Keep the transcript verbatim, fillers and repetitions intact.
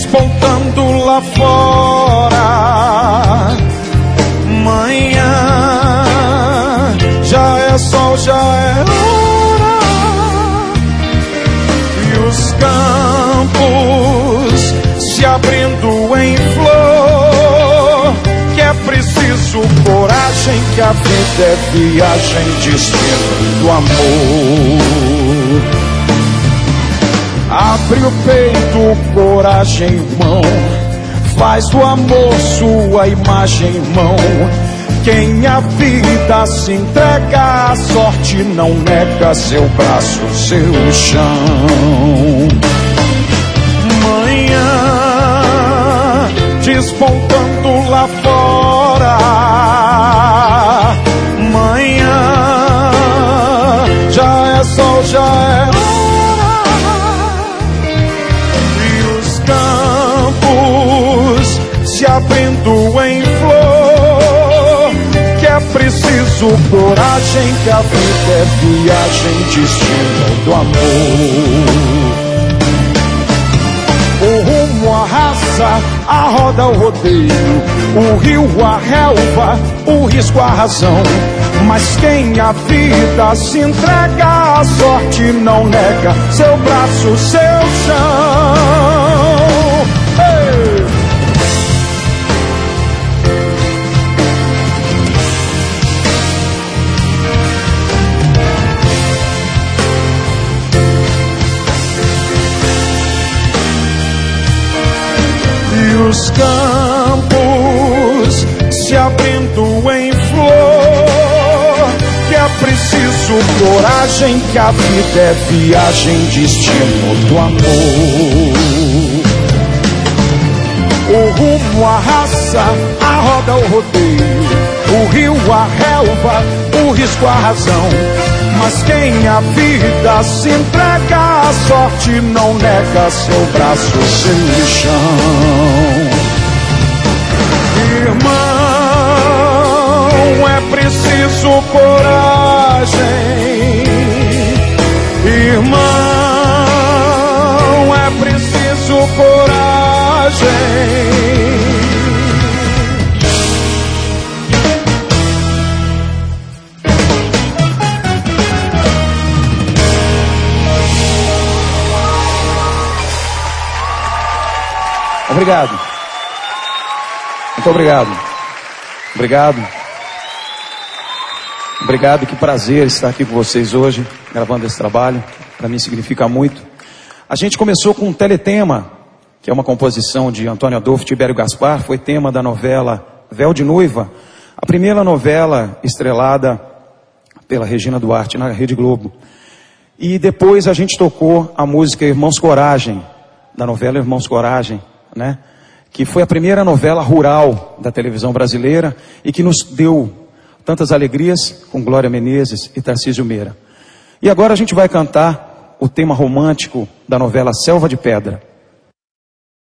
despontando lá fora. Manhã, já é sol, já é hora. E os campos se abrindo em flor. Que é preciso coragem, que a vida é viagem, destino do amor. Abre o peito, coragem, irmão. Faz do amor sua imagem, irmão. Quem a vida se entrega, a sorte não nega seu braço, seu chão. Manhã, despontando lá fora. Manhã, já é sol, já é hora. Se abrindo em flor. Que é preciso coragem, que a vida é viagem, destino do amor. O rumo, a raça, a roda, o rodeio, o rio, a relva, o risco, a razão. Mas quem a vida se entrega, a sorte não nega seu braço, seu chão. Hey! Os campos se abrindo em flor. Que é preciso coragem, que a vida é viagem, destino do amor. O rumo, a raça, a roda, o rodeio, o rio, a relva, o risco, a razão. Mas quem a vida se entrega, a sorte não nega seu braço, seu chão. Irmão, é preciso coragem. Irmão, é preciso coragem. Obrigado. Muito obrigado. Obrigado. Obrigado, que prazer estar aqui com vocês hoje, gravando esse trabalho. Para mim significa muito. A gente começou com um teletema, que é uma composição de Antônio Adolfo e Tibério Gaspar. Foi tema da novela Véu de Noiva, a primeira novela estrelada pela Regina Duarte na Rede Globo. E depois a gente tocou a música Irmãos Coragem, da novela Irmãos Coragem, né? Que foi a primeira novela rural da televisão brasileira e que nos deu tantas alegrias com Glória Menezes e Tarcísio Meira. E agora a gente vai cantar o tema romântico da novela Selva de Pedra.